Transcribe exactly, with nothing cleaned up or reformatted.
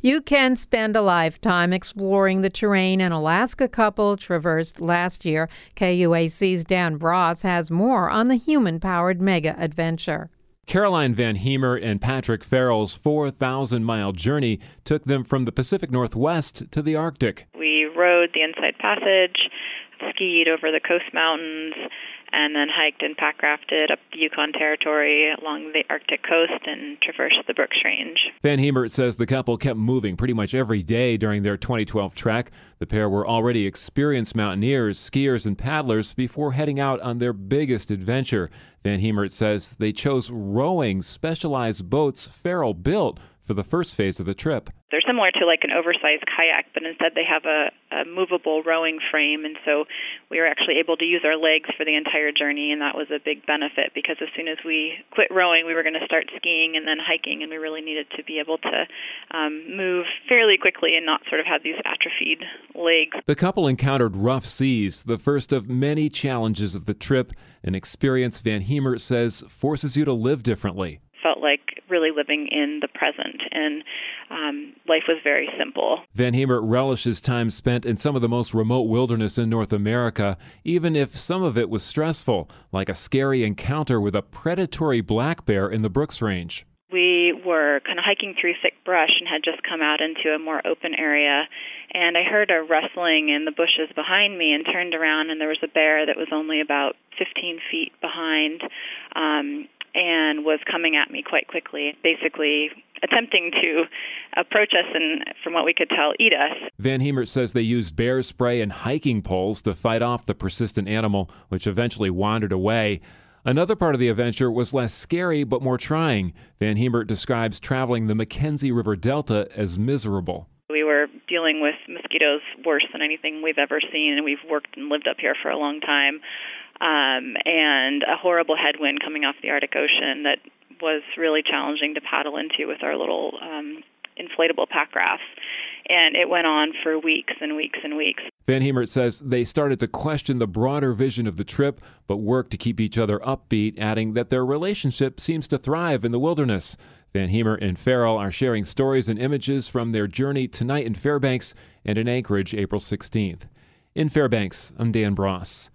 You can spend a lifetime exploring the terrain an Alaska couple traversed last year. K U A C's Dan Bross has more on the human-powered mega adventure. Caroline Van Heemer and Patrick Farrell's four thousand mile journey took them from the Pacific Northwest to the Arctic. We rode the Inside Passage, skied over the Coast Mountains, and then hiked and pack rafted up the Yukon Territory along the Arctic coast and traversed the Brooks Range. Van Heemer says the couple kept moving pretty much every day during their twenty twelve trek. The pair were already experienced mountaineers, skiers, and paddlers before heading out on their biggest adventure. Van Heemer says they chose rowing specialized boats Farrell built for the first phase of the trip. They're similar to like an oversized kayak, but instead they have a, a movable rowing frame, and so we were actually able to use our legs for the entire journey, and that was a big benefit because as soon as we quit rowing, we were going to start skiing and then hiking, and we really needed to be able to um, move fairly quickly and not sort of have these atrophied legs. The couple encountered rough seas, the first of many challenges of the trip, an experience Van Heemer says forces you to live differently. Felt like really living in the present, and um, life was very simple. Van Heemer relishes time spent in some of the most remote wilderness in North America, even if some of it was stressful, like a scary encounter with a predatory black bear in the Brooks Range. We were kind of hiking through thick brush and had just come out into a more open area, and I heard a rustling in the bushes behind me and turned around, and there was a bear that was only about fifteen feet behind, um, and was coming at me quite quickly, basically attempting to approach us and, from what we could tell, eat us. Van Heemer says they used bear spray and hiking poles to fight off the persistent animal, which eventually wandered away. Another part of the adventure was less scary but more trying. Van Heemer describes traveling the Mackenzie River Delta as miserable. We were dealing with mosquitoes worse than anything we've ever seen, and we've worked and lived up here for a long time. Um, and a horrible headwind coming off the Arctic Ocean that was really challenging to paddle into with our little um, inflatable pack rafts. And it went on for weeks and weeks and weeks. Van Heemer says they started to question the broader vision of the trip, but worked to keep each other upbeat, adding that their relationship seems to thrive in the wilderness. Van Heemer and Farrell are sharing stories and images from their journey tonight in Fairbanks and in Anchorage April sixteenth. In Fairbanks, I'm Dan Bross.